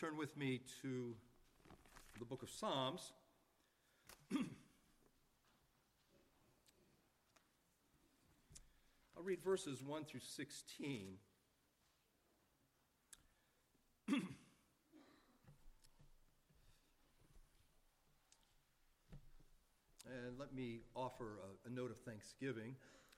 Turn with me to the book of Psalms. I'll read verses 1 through 16. And let me offer a note of thanksgiving.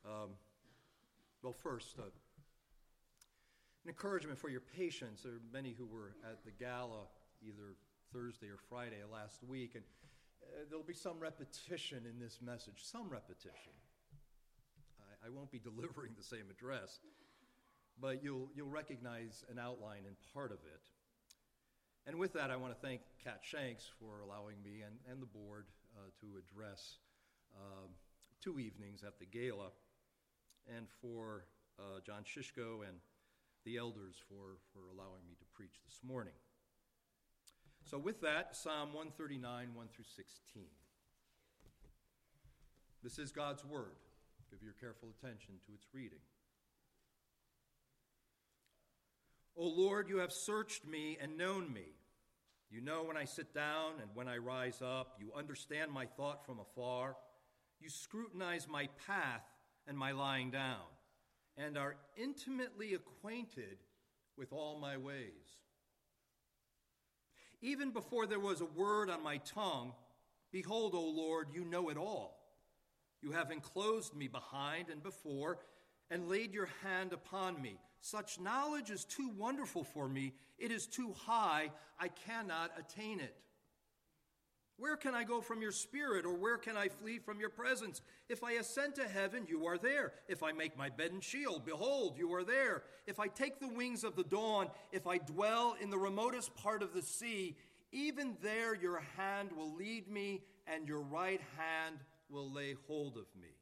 First, an encouragement for your patience. There are many who were at the gala either Thursday or Friday of last week, and there'll be some repetition in this message, some repetition. I won't be delivering the same address, but you'll recognize an outline and part of it. And with that, I want to thank Kat Shanks for allowing me and the board to address 2 evenings at the gala, and for John Shishko and the elders for allowing me to preach this morning. So with that, Psalm 139, 1 through 16. This is God's word. Give your careful attention to its reading. O Lord, you have searched me and known me. You know when I sit down and when I rise up. You understand my thought from afar. You scrutinize my path and my lying down, and are intimately acquainted with all my ways. Even before there was a word on my tongue, behold, O Lord, you know it all. You have enclosed me behind and before, and laid your hand upon me. Such knowledge is too wonderful for me. It is too high. I cannot attain it. Where can I go from your spirit, or where can I flee from your presence? If I ascend to heaven, you are there. If I make my bed in Sheol, behold, you are there. If I take the wings of the dawn, if I dwell in the remotest part of the sea, even there your hand will lead me, and your right hand will lay hold of me.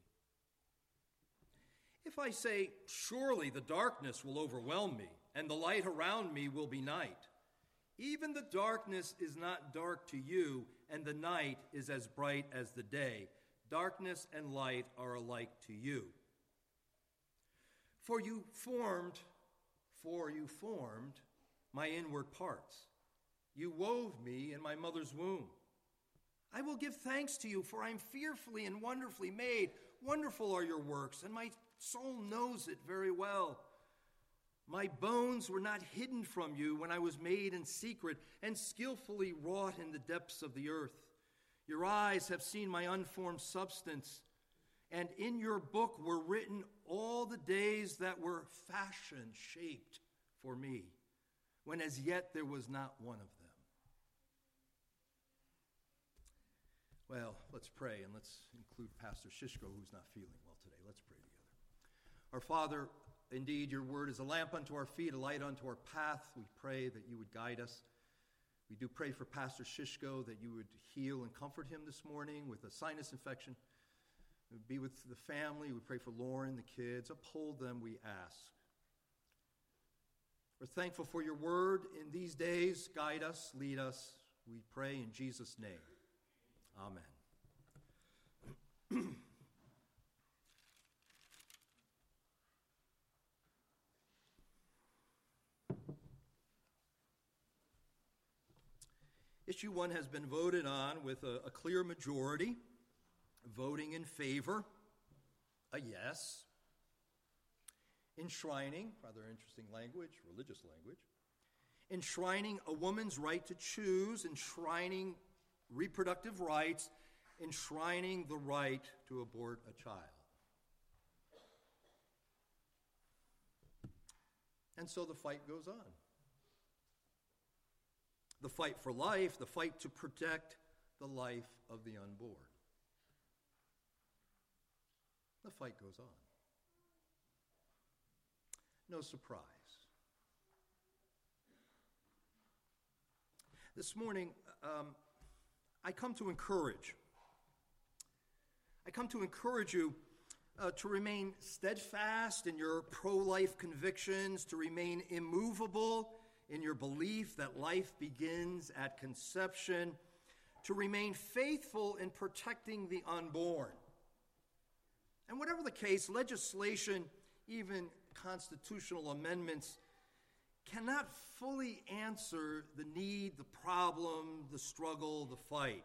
If I say, surely the darkness will overwhelm me, and the light around me will be night, even the darkness is not dark to you, and the night is as bright as the day. Darkness and light are alike to you. For you formed my inward parts. You wove me in my mother's womb. I will give thanks to you, for I am fearfully and wonderfully made. Wonderful are your works, and my soul knows it very well. My bones were not hidden from you when I was made in secret and skillfully wrought in the depths of the earth. Your eyes have seen my unformed substance, and in your book were written all the days that were fashioned, shaped for me, when as yet there was not one of them. Well, let's pray, and let's include Pastor Shishko, who's not feeling well today. Let's pray together. Our Father, indeed, your word is a lamp unto our feet, a light unto our path. We pray that you would guide us. We do pray for Pastor Shishko, that you would heal and comfort him this morning with a sinus infection. Be with the family. We pray for Lauren, the kids. Uphold them, we ask. We're thankful for your word in these days. Guide us, lead us. We pray in Jesus' name. Amen. Issue 1 has been voted on with a clear majority, voting in favor, a yes. Enshrining, rather interesting language, religious language, enshrining a woman's right to choose, enshrining reproductive rights, enshrining the right to abort a child. And so the fight goes on. The fight for life, the fight to protect the life of the unborn. The fight goes on. No surprise. This morning, I come to encourage. I come to encourage you to remain steadfast in your pro-life convictions, to remain immovable in your belief that life begins at conception, to remain faithful in protecting the unborn. And whatever the case, legislation, even constitutional amendments, cannot fully answer the need, the problem, the struggle, the fight.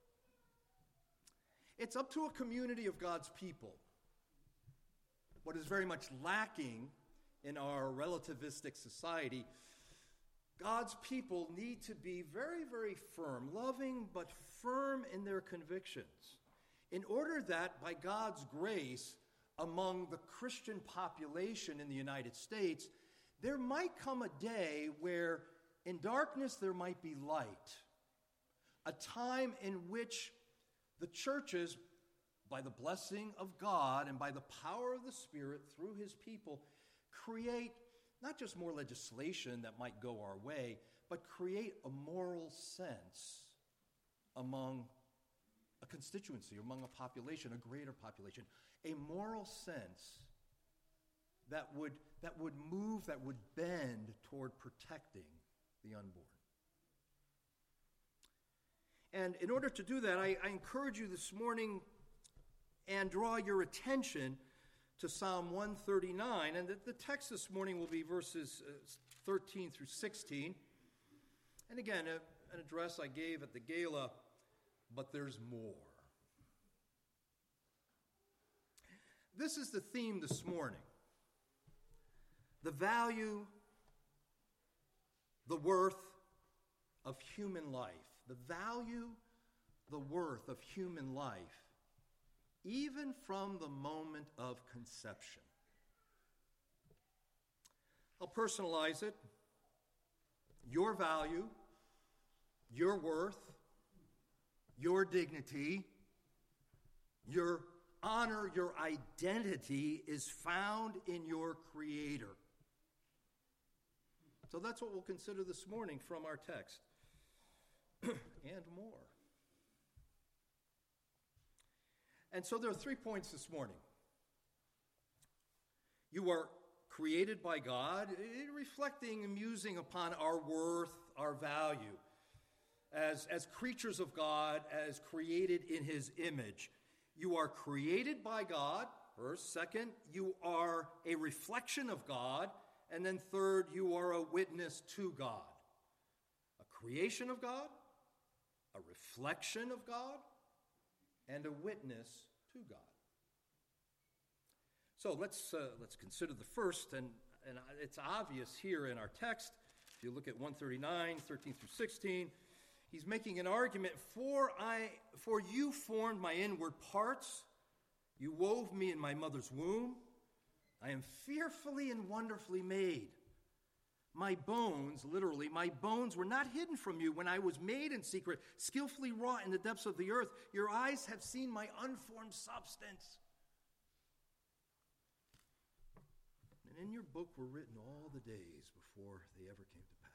It's up to a community of God's people. What is very much lacking in our relativistic society, God's people need to be very, very firm, loving but firm in their convictions, in order that by God's grace, among the Christian population in the United States, there might come a day where in darkness there might be light, a time in which the churches, by the blessing of God and by the power of the Spirit through his people, create not just more legislation that might go our way, but create a moral sense among a constituency, among a population, a greater population, a moral sense that would move, that would bend toward protecting the unborn. And in order to do that, I encourage you this morning and draw your attention to Psalm 139. And the text this morning will be verses 13 through 16. And again, an address I gave at the gala, but there's more. This is the theme this morning. The value, the worth of human life. The value, the worth of human life, even from the moment of conception. I'll personalize it. Your value, your worth, your dignity, your honor, your identity is found in your Creator. So that's what we'll consider this morning from our text. And more. And so there are 3 points this morning. You are created by God, reflecting and musing upon our worth, our value, as creatures of God, as created in his image. You are created by God, first. Second, you are a reflection of God. And then third, you are a witness to God. A creation of God, a reflection of God, and a witness to God. So let's consider the first, and it's obvious here in our text. If you look at 139, 13 through 16, he's making an argument, for you formed my inward parts, you wove me in my mother's womb, I am fearfully and wonderfully made. My bones, literally, my bones were not hidden from you when I was made in secret, skillfully wrought in the depths of the earth. Your eyes have seen my unformed substance. And in your book were written all the days before they ever came to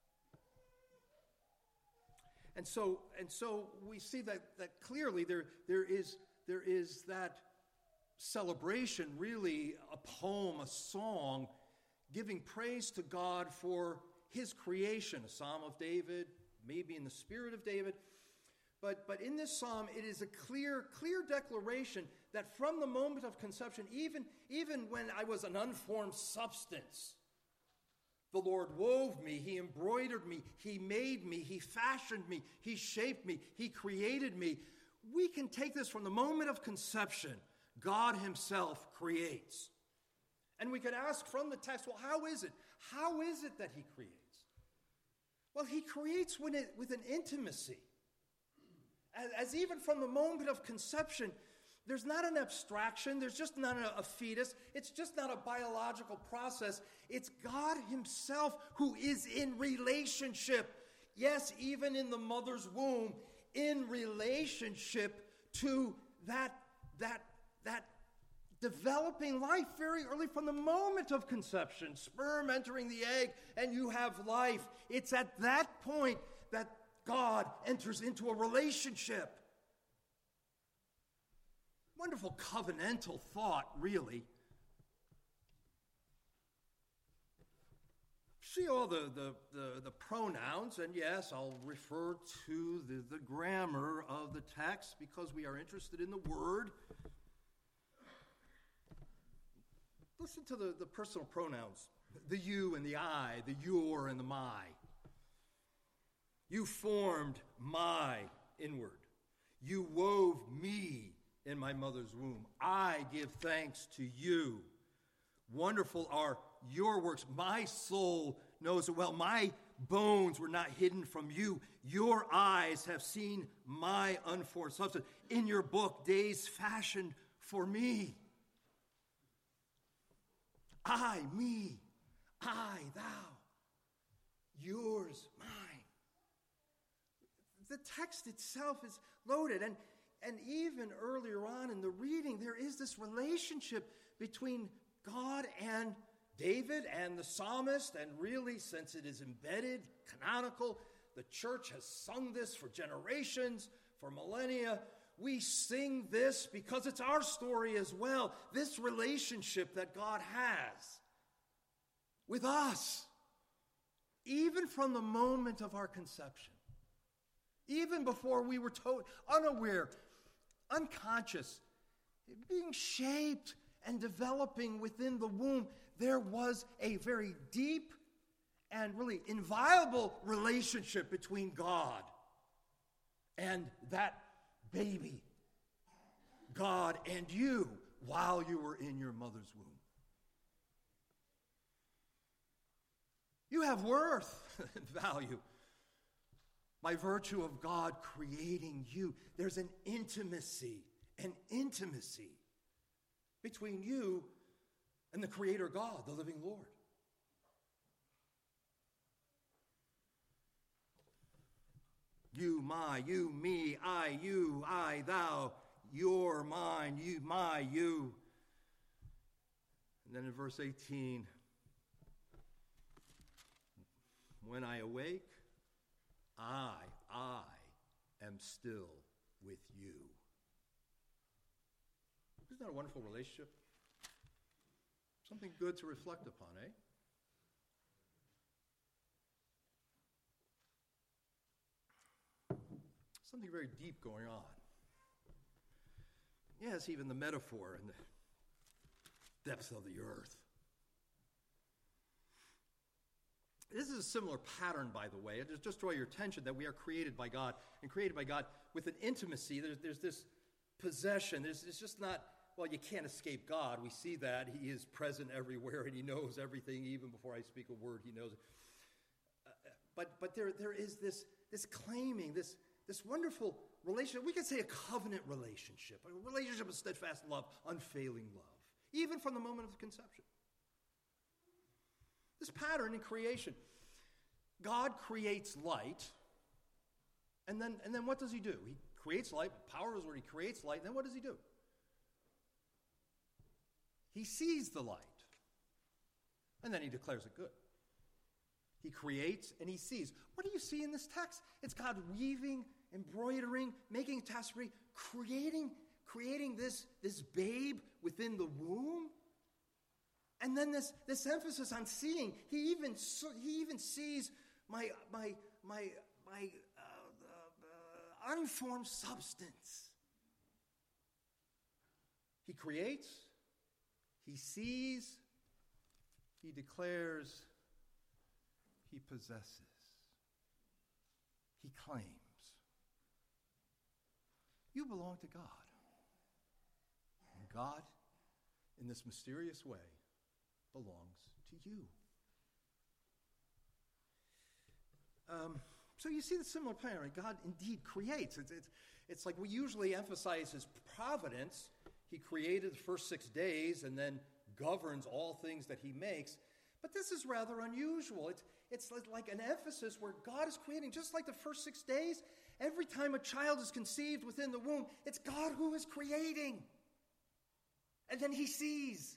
pass. And so we see that clearly there is that celebration, really a poem, a song, giving praise to God for his creation, a psalm of David, maybe in the spirit of David. But in this psalm, it is a clear declaration that from the moment of conception, even when I was an unformed substance, the Lord wove me, he embroidered me, he made me, he fashioned me, he shaped me, he created me. We can take this from the moment of conception. God himself creates. And we could ask from the text, well, how is it? How is it that he creates? Well, he creates with an intimacy. As even from the moment of conception, there's not an abstraction, there's just not a fetus, it's just not a biological process. It's God himself who is in relationship. Yes, even in the mother's womb, in relationship to that developing life very early from the moment of conception, sperm entering the egg, and you have life. It's at that point that God enters into a relationship. Wonderful covenantal thought, really. See all the pronouns, and yes, I'll refer to the grammar of the text because we are interested in the word. Listen to the personal pronouns. The you and the I, the your and the my. You formed my inward. You wove me in my mother's womb. I give thanks to you. Wonderful are your works. My soul knows it well. My bones were not hidden from you. Your eyes have seen my unformed substance. In your book, days fashioned for me. I, me, I, thou, yours, mine. The text itself is loaded. And even earlier on in the reading, there is this relationship between God and David and the psalmist. And really, since it is embedded, canonical, the church has sung this for generations, for millennia. We sing this because it's our story as well. This relationship that God has with us, even from the moment of our conception, even before we were unaware, unconscious, being shaped and developing within the womb, there was a very deep and really inviolable relationship between God and that baby, God and you, while you were in your mother's womb. You have worth and value by virtue of God creating you. There's an intimacy between you and the Creator God, the living Lord. You, my, you, me, I, you, I, thou, your, mine, you, my, you. And then in verse 18, when I awake, I am still with you. Isn't that a wonderful relationship? Something good to reflect upon, eh? Something very deep going on. Yes, even the metaphor and the depths of the earth. This is a similar pattern, by the way. Just draw your attention that we are created by God, and created by God with an intimacy. There's this possession. It's just not, well, you can't escape God. We see that. He is present everywhere, and He knows everything. Even before I speak a word, He knows it. But there is this claiming, this wonderful relationship. We could say a covenant relationship, a relationship of steadfast love, unfailing love, even from the moment of conception. This pattern in creation. God creates light, and then what does He do? He creates light. Power is where He creates light, and then what does He do? He sees the light, and then He declares it good. He creates and He sees. What do you see in this text? It's God weaving, embroidering, making a tapestry, creating this babe within the womb. And then this emphasis on seeing. He even sees my unformed substance. He creates, He sees, He declares, He possesses, He claims. You belong to God. And God, in this mysterious way, belongs to you. So you see the similar pattern. God indeed creates. It's like we usually emphasize His providence. He created the first 6 days and then governs all things that He makes. But this is rather unusual. It's like an emphasis where God is creating, just like the first 6 days. Every time a child is conceived within the womb, it's God who is creating. And then He sees.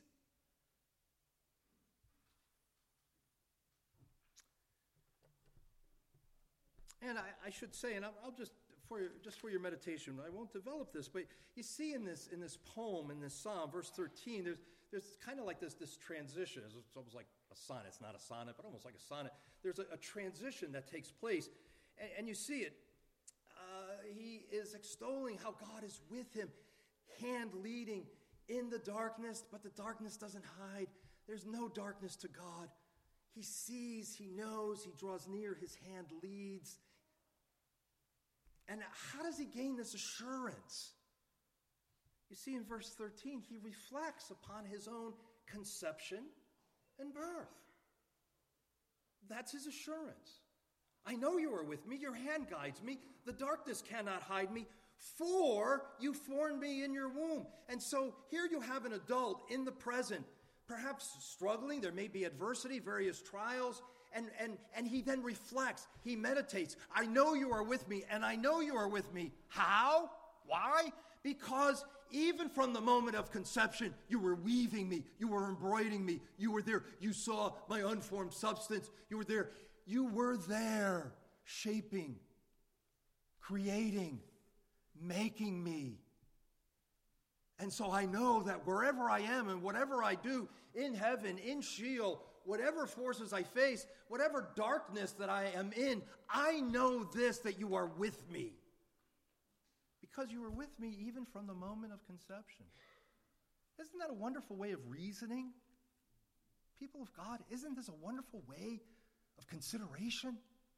And I should say, and I'll just for your meditation, I won't develop this, but you see in this poem, in this psalm, verse 13, there's kind of like this transition. It's almost like a sonnet. It's not a sonnet, but almost like a sonnet. There's a transition that takes place, and you see it. He is extolling how God is with him, hand leading in the darkness, but the darkness doesn't hide. There's no darkness to God. He sees, he knows, he draws near, his hand leads. And how does he gain this assurance? You see, in verse 13, he reflects upon his own conception and birth. That's his assurance. I know you are with me. Your hand guides me. The darkness cannot hide me, for you formed me in your womb. And so here you have an adult in the present, perhaps struggling. There may be adversity, various trials. And he then reflects. He meditates. I know you are with me, and I know you are with me. How? Why? Because even from the moment of conception, you were weaving me. You were embroidering me. You were there. You saw my unformed substance. You were there. You were there, shaping, creating, making me. And so I know that wherever I am and whatever I do, in heaven, in Sheol, whatever forces I face, whatever darkness that I am in, I know this, that you are with me. Because you were with me even from the moment of conception. Isn't that a wonderful way of reasoning? People of God, isn't this a wonderful way of consideration?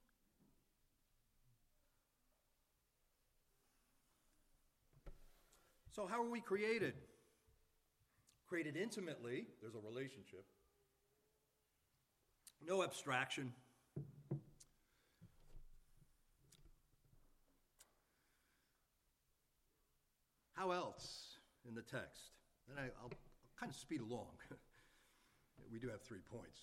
So how are we created? Created intimately. There's a relationship. No abstraction. How else in the text? And I'll kind of speed along. We do have 3 points.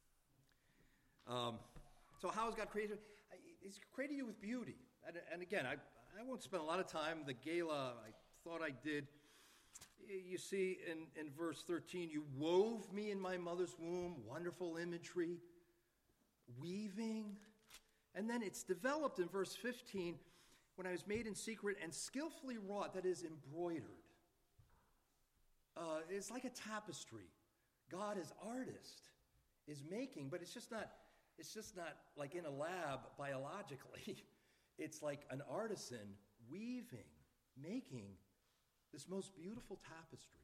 So how has God created? He's created you with beauty. And again, I won't spend a lot of time. The gala, I thought I did. You see in verse 13, you wove me in my mother's womb, wonderful imagery, weaving. And then it's developed in verse 15, when I was made in secret and skillfully wrought, that is embroidered. It's like a tapestry. God as artist is making, but it's just not like in a lab biologically. It's like an artisan weaving, making this most beautiful tapestry.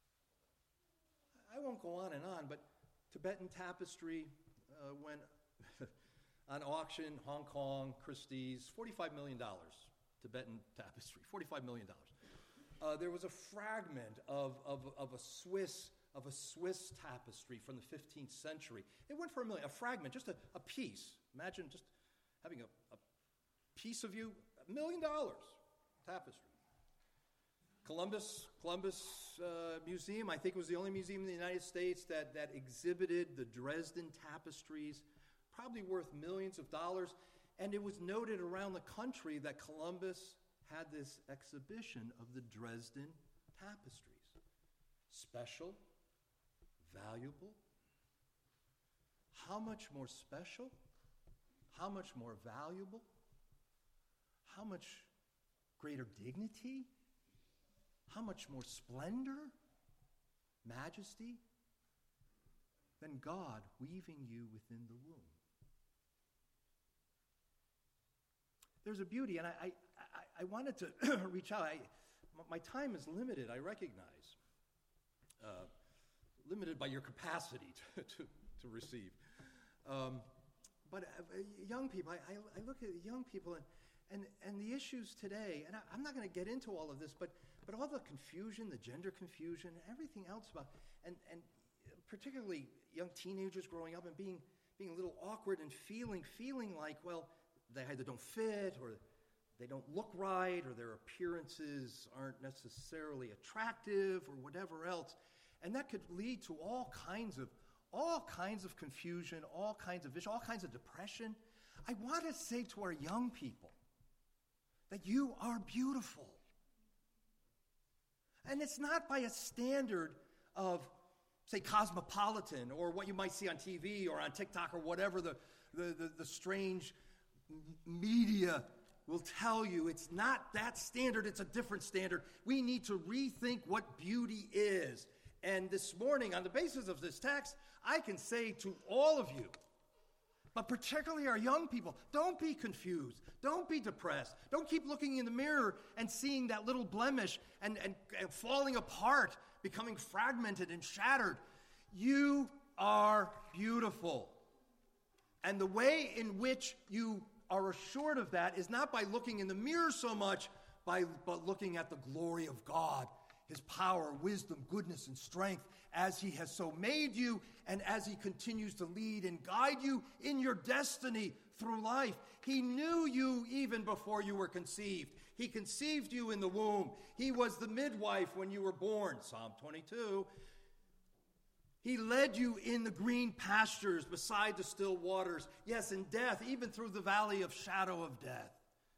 I won't go on and on, but Tibetan tapestry went on auction, Hong Kong, Christie's, $45 million. Tibetan tapestry, $45 million. There was a fragment of a Swiss tapestry from the 15th century. It went for $1 million. A fragment, just a piece. Imagine just having a piece of you, $1 million tapestry. Columbus Museum, I think, was the only museum in the United States that exhibited the Dresden tapestries, probably worth millions of dollars. And it was noted around the country that Columbus had this exhibition of the Dresden tapestries. Special, valuable. How much more special? How much more valuable? How much greater dignity? How much more splendor, majesty than God weaving you within the womb? There's a beauty, and I wanted to reach out. My time is limited, I recognize. Limited by your capacity to receive. But young people, I look at young people and the issues today, and I'm not going to get into all of this, but all the confusion, the gender confusion, everything else about, and particularly young teenagers growing up and being a little awkward and feeling like, well, they either don't fit or they don't look right or their appearances aren't necessarily attractive or whatever else. And that could lead to all kinds of confusion, all kinds of vision, all kinds of depression. I want to say to our young people that you are beautiful. And it's not by a standard of, say, cosmopolitan or what you might see on TV or on TikTok or whatever the strange media will tell you. It's not that standard, it's a different standard. We need to rethink what beauty is. And this morning, on the basis of this text, I can say to all of you, but particularly our young people, don't be confused. Don't be depressed. Don't keep looking in the mirror and seeing that little blemish and falling apart, becoming fragmented and shattered. You are beautiful. And the way in which you are assured of that is not by looking in the mirror so much, but looking at the glory of God, his power, wisdom, goodness, and strength, as he has so made you and as he continues to lead and guide you in your destiny through life. He knew you even before you were conceived. He conceived you in the womb. He was the midwife when you were born, Psalm 22. He led you in the green pastures beside the still waters. Yes, in death, even through the valley of shadow of death.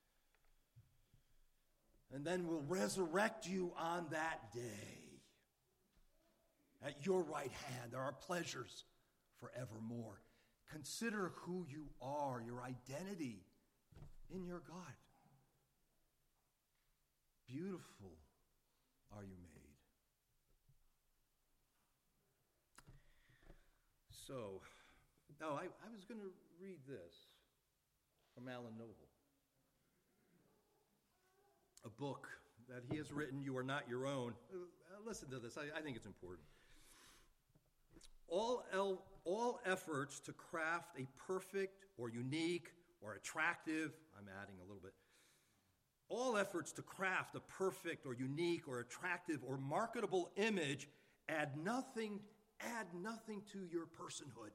And then will resurrect you on that day. At your right hand, there are pleasures forevermore. Consider who you are, your identity in your God. Beautiful are you made. So, no, I was going to read this from Alan Noble. A book that he has written, You Are Not Your Own. Listen to this. I think it's important. All efforts to craft a perfect or unique or attractive, I'm adding a little bit, all efforts to craft a perfect or unique or attractive or marketable image add nothing to your personhood.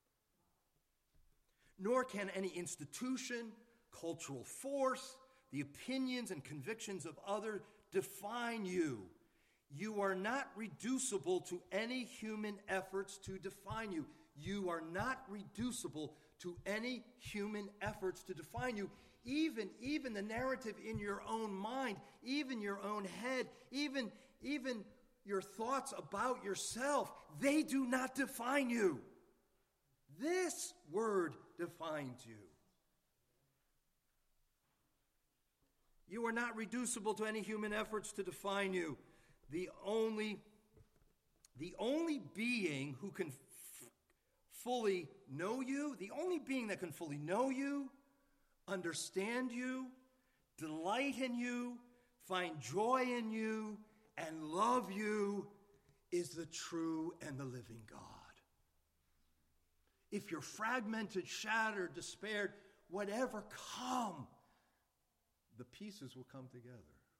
Nor can any institution, cultural force, the opinions and convictions of others define you. You are not reducible to any human efforts to define you. You are not reducible to any human efforts to define you. Even the narrative in your own mind, even your own head, even your thoughts about yourself, they do not define you. This word defines you. You are not reducible to any human efforts to define you. The only being who can fully know you, the only being that can fully know you, understand you, delight in you, find joy in you, and love you is the true and the living God. If you're fragmented, shattered, despaired, whatever come, the pieces will come together.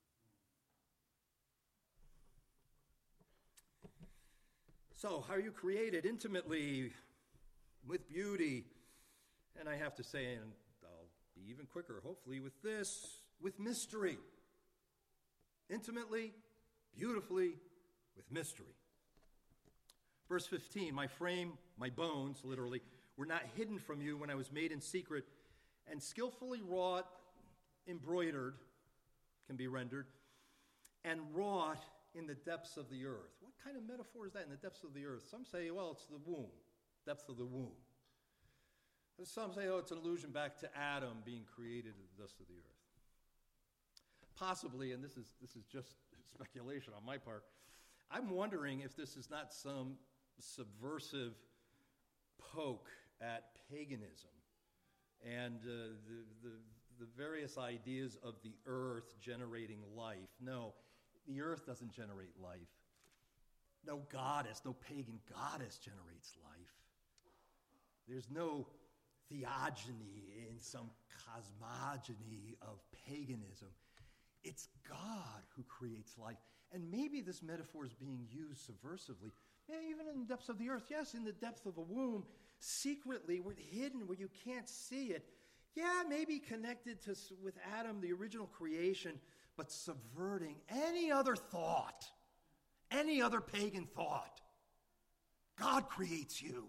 So, how are you created? Intimately, with beauty, and I have to say, and I'll be even quicker, hopefully, with this, with mystery. Intimately, beautifully, with mystery. Verse 15, my frame, my bones, literally, were not hidden from you when I was made in secret, and skillfully wrought, embroidered, can be rendered, and wrought in the depths of the earth. What kind of metaphor is that, in the depths of the earth? Some say, well, it's the womb, depths of the womb. Some say, oh, it's an allusion back to Adam being created in the dust of the earth. Possibly, and this is just speculation on my part, I'm wondering if this is not some subversive poke at paganism and the various ideas of the earth generating life. No, the earth doesn't generate life. No goddess, no pagan goddess generates life. There's no theogony in some cosmogony of paganism. It's God who creates life. And maybe this metaphor is being used subversively. Yeah, even in the depths of the earth. Yes, in the depth of a womb, secretly, hidden where you can't see it. Yeah, maybe connected with Adam, the original creation, but subverting any other thought, any other pagan thought. God creates you.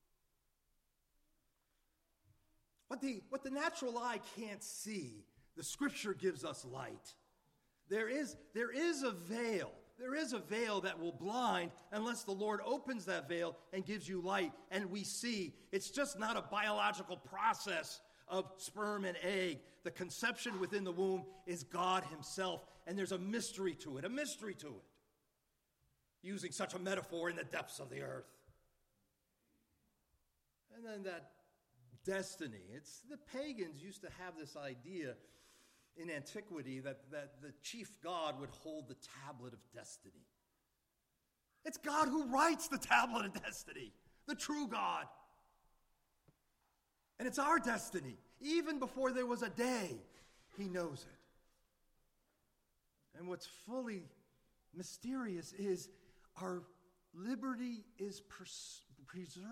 What the natural eye can't see, the Scripture gives us light. There is a veil. There is a veil that will blind unless the Lord opens that veil and gives you light, and we see. It's just not a biological process of sperm and egg. The conception within the womb is God himself, and there's a mystery to it, using such a metaphor in the depths of the earth. And then that destiny. The pagans used to have this idea in antiquity that the chief god would hold the tablet of destiny. It's God who writes the tablet of destiny, the true God. And it's our destiny. Even before there was a day, he knows it. And what's fully mysterious is our liberty is preserved.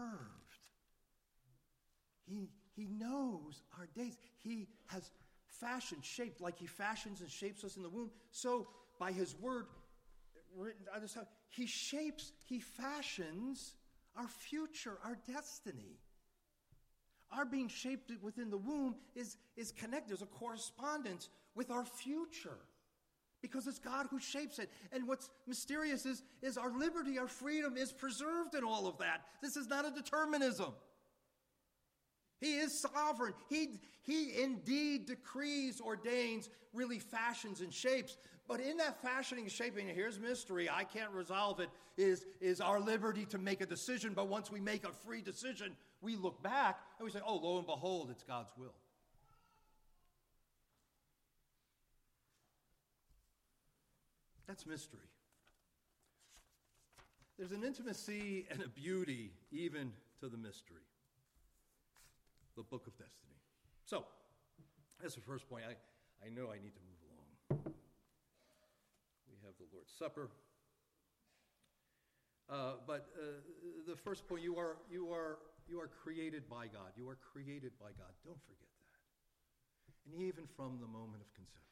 He knows our days. He has fashioned, shaped, like he fashions and shapes us in the womb. So by his word, written on this time, he fashions our future, our destiny. Our being shaped within the womb is connected. There's a correspondence with our future because it's God who shapes it. And what's mysterious is our liberty, our freedom is preserved in all of that. This is not a determinism. He is sovereign. He indeed decrees, ordains, really fashions and shapes. But in that fashioning and shaping, and here's mystery, I can't resolve it, is our liberty to make a decision. But once we make a free decision, we look back and we say, oh, lo and behold, it's God's will. That's mystery. There's an intimacy and a beauty even to the mystery. The book of destiny. So, that's the first point. I know I need to move along. We have the Lord's Supper. But the first point, you are created by God. You are created by God. Don't forget that. And even from the moment of conception.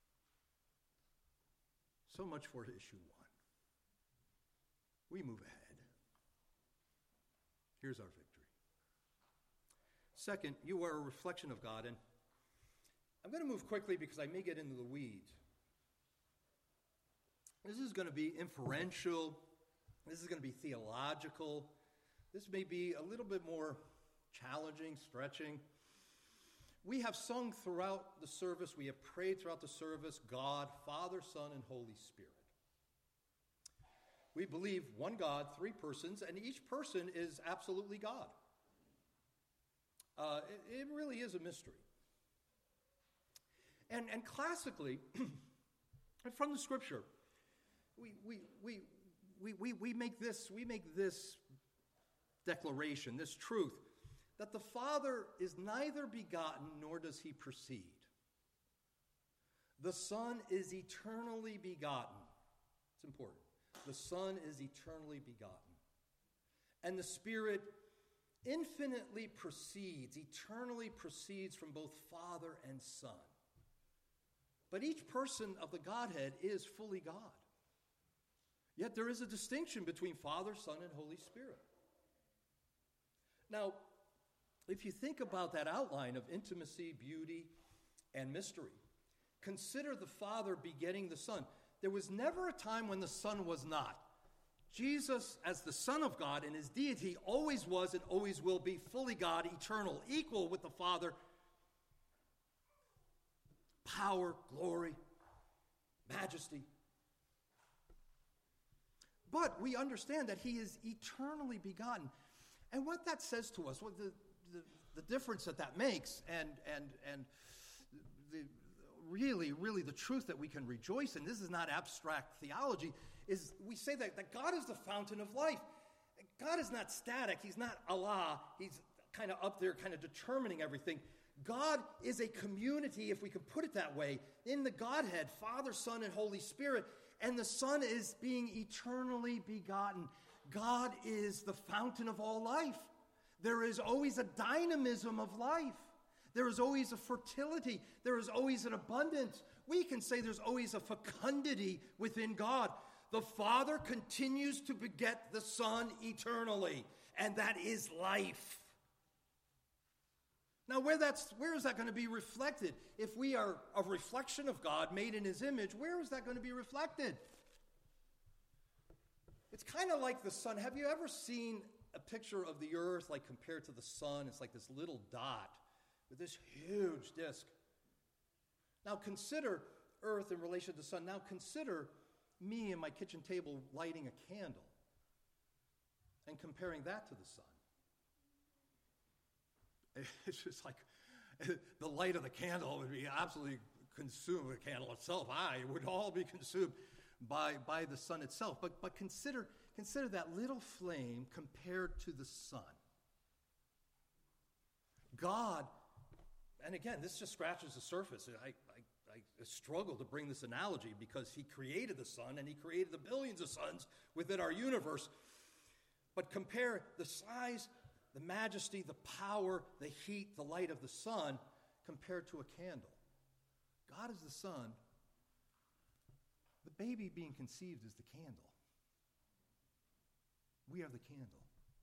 So much for issue one. We move ahead. Here's our victory. Second, you are a reflection of God. And I'm going to move quickly because I may get into the weeds. This is going to be inferential. This is going to be theological. This may be a little bit more challenging, stretching. We have sung throughout the service, we have prayed throughout the service, God, Father, Son, and Holy Spirit. We believe one God, three persons, and each person is absolutely God. It really is a mystery. And classically, and from the Scripture, we make this declaration, this truth, that the Father is neither begotten nor does he proceed. The Son is eternally begotten. It's important. The Son is eternally begotten. And the Spirit infinitely proceeds, eternally proceeds from both Father and Son. But each person of the Godhead is fully God. Yet there is a distinction between Father, Son, and Holy Spirit. Now, if you think about that outline of intimacy, beauty, and mystery, consider the Father begetting the Son. There was never a time when the Son was not. Jesus, as the Son of God in his deity, always was and always will be fully God, eternal, equal with the Father. Power, glory, majesty. But we understand that he is eternally begotten. And what that says to us, what the difference that makes, and the really the truth that we can rejoice in, this is not abstract theology, is we say that God is the fountain of life. God is not static. He's not Allah. He's kind of up there, kind of determining everything. God is a community, if we could put it that way, in the Godhead, Father, Son, and Holy Spirit, and the Son is being eternally begotten. God is the fountain of all life. There is always a dynamism of life. There is always a fertility. There is always an abundance. We can say there's always a fecundity within God. The Father continues to beget the Son eternally, and that is life. Now, where is that going to be reflected? If we are a reflection of God made in his image, where is that going to be reflected? It's kind of like the sun. Have you ever seen a picture of the earth like compared to the sun? It's like this little dot with this huge disk. Now consider earth in relation to the sun. Now consider me and my kitchen table lighting a candle and comparing that to the sun. It's just like the light of the candle would be absolutely consumed. The candle itself, it would all be consumed by the sun itself. But consider that little flame compared to the sun. God, and again, this just scratches the surface. I struggle to bring this analogy because he created the sun and he created the billions of suns within our universe. But compare the size, the majesty, the power, the heat, the light of the sun compared to a candle. God is the sun. The baby being conceived is the candle. We are the candle.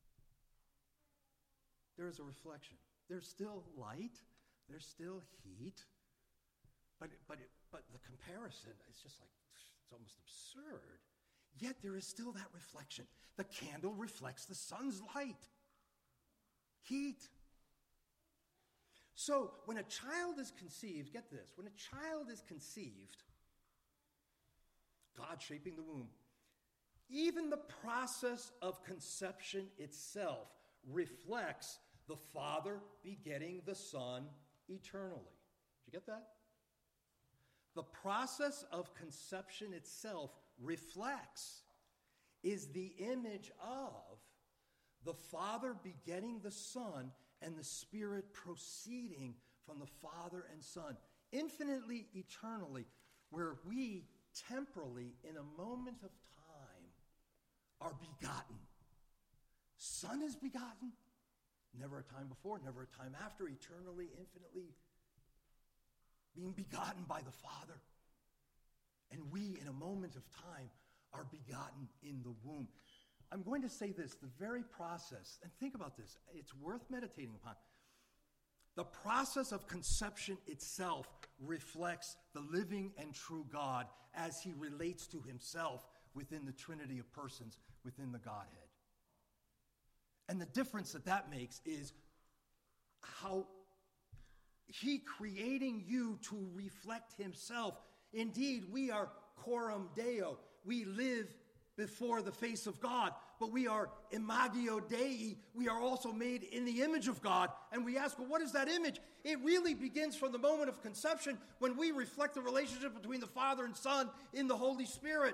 There is a reflection. There's still light. There's still heat. But the comparison is just like, it's almost absurd. Yet there is still that reflection. The candle reflects the sun's light. Heat. So when a child is conceived, get this, when a child is conceived, God shaping the womb, even the process of conception itself reflects the Father begetting the Son eternally. Did you get that? The process of conception itself reflects, is the image of the Father begetting the Son and the Spirit proceeding from the Father and Son, infinitely, eternally, where we temporally, in a moment of time, are begotten. Son is begotten, never a time before, never a time after, eternally, infinitely, being begotten by the Father. And we, in a moment of time, are begotten in the womb. I'm going to say this, the very process, and think about this, it's worth meditating upon. The process of conception itself reflects the living and true God as he relates to himself within the Trinity of persons, within the Godhead. And the difference that makes is how he creating you to reflect himself. Indeed, we are coram Deo. We live before the face of God, but we are imago Dei. We are also made in the image of God. And we ask, well, what is that image? It really begins from the moment of conception when we reflect the relationship between the Father and Son in the Holy Spirit.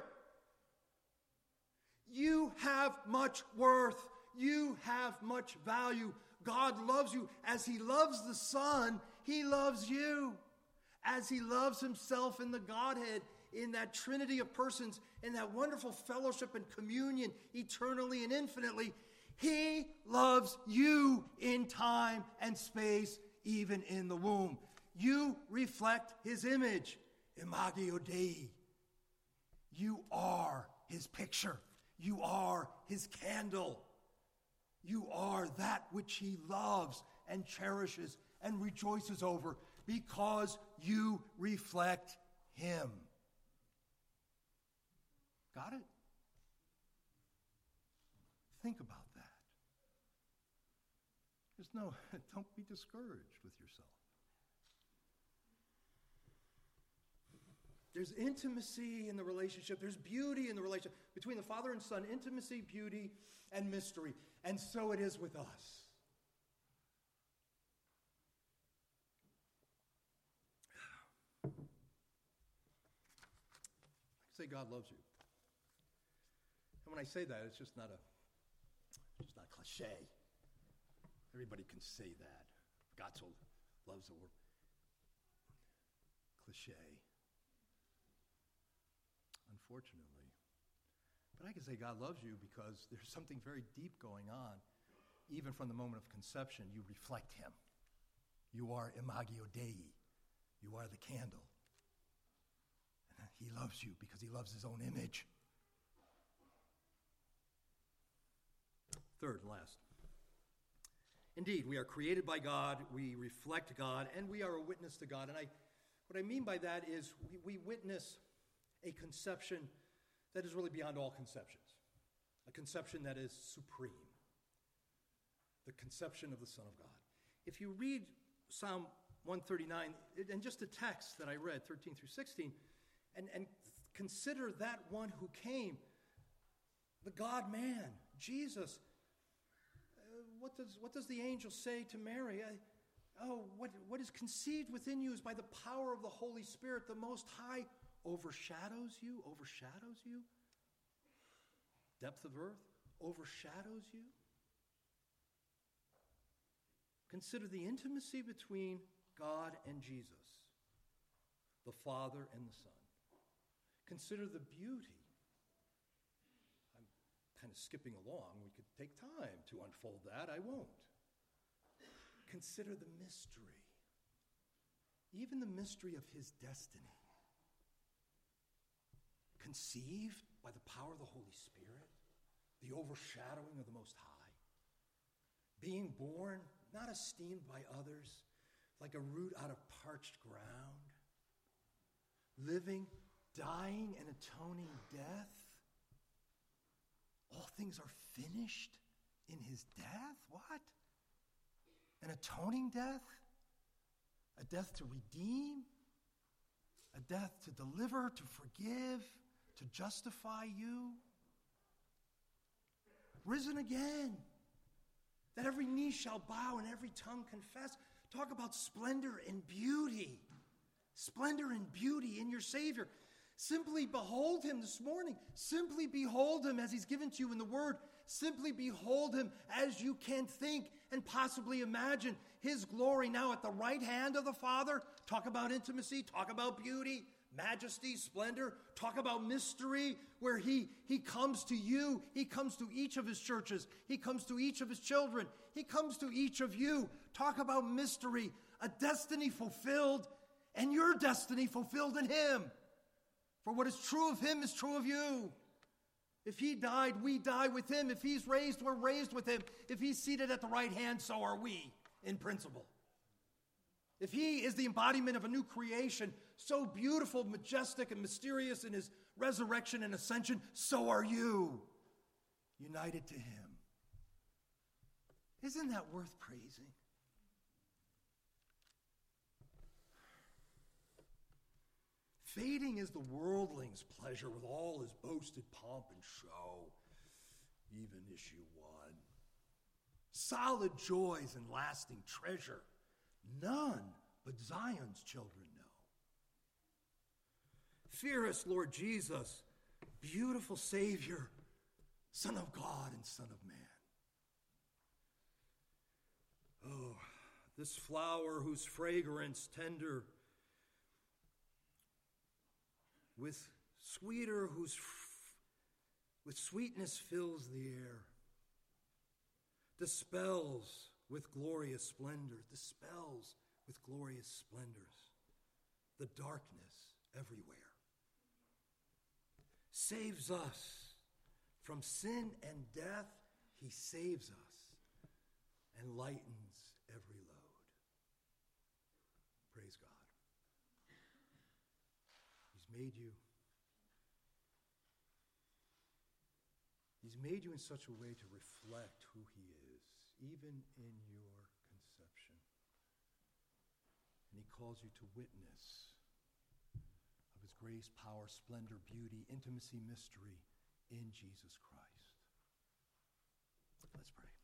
You have much worth. You have much value. God loves you. As he loves the Son, he loves you. As he loves himself in the Godhead, in that Trinity of persons, in that wonderful fellowship and communion eternally and infinitely, he loves you in time and space, even in the womb. You reflect his image, imago Dei. You are his picture. You are his candle. You are that which he loves and cherishes and rejoices over because you reflect him. Got it? Think about that. Don't be discouraged with yourself. There's intimacy in the relationship. There's beauty in the relationship between the Father and Son. Intimacy, beauty, and mystery. And so it is with us. I say God loves you. And when I say that, it's just not a cliche. Everybody can say that. God so loves the world. Cliche. Unfortunately. But I can say God loves you because there's something very deep going on. Even from the moment of conception, you reflect him. You are imago Dei. You are the candle. And he loves you because he loves his own image. Third and last. Indeed, we are created by God, we reflect God, and we are a witness to God. And what I mean by that is we witness a conception that is really beyond all conceptions, a conception that is supreme, the conception of the Son of God. If you read Psalm 139, and just the text that I read, 13 through 16, and consider that one who came, the God-man, Jesus. What does the angel say to Mary? What is conceived within you is by the power of the Holy Spirit. The Most High overshadows you. Depth of earth overshadows you. Consider the intimacy between God and Jesus, the Father and the Son. Consider the beauty. I'm kind of skipping along. We could take time to unfold that. I won't. Consider the mystery, even the mystery of his destiny. Conceived by the power of the Holy Spirit, the overshadowing of the Most High. Being born, not esteemed by others, like a root out of parched ground. Living, dying, and atoning death. All things are finished in his death? What? An atoning death? A death to redeem? A death to deliver, to forgive, to justify you? Risen again, that every knee shall bow and every tongue confess. Talk about splendor and beauty. Splendor and beauty in your Savior. Simply behold him this morning. Simply behold him as he's given to you in the Word. Simply behold him as you can think and possibly imagine his glory now at the right hand of the Father. Talk about intimacy. Talk about beauty, majesty, splendor. Talk about mystery where he comes to you. He comes to each of his churches. He comes to each of his children. He comes to each of you. Talk about mystery, a destiny fulfilled, and your destiny fulfilled in him. For what is true of him is true of you. If he died, we die with him. If he's raised, we're raised with him. If he's seated at the right hand, so are we, in principle. If he is the embodiment of a new creation, so beautiful, majestic, and mysterious in his resurrection and ascension, so are you, united to him. Isn't that worth praising? Fading is the worldling's pleasure with all his boasted pomp and show. Even issue 1. Solid joys and lasting treasure. None but Zion's children know. Fear us, Lord Jesus, beautiful Savior, Son of God and Son of Man. Oh, this flower whose fragrance tender with sweetness fills the air, dispels with glorious splendor, the darkness everywhere, saves us from sin and death. He saves us and lightens every load. Praise God. He's made you in such a way to reflect who he is, even in your conception. And he calls you to witness of his grace, power, splendor, beauty, intimacy, mystery in Jesus Christ. Let's pray.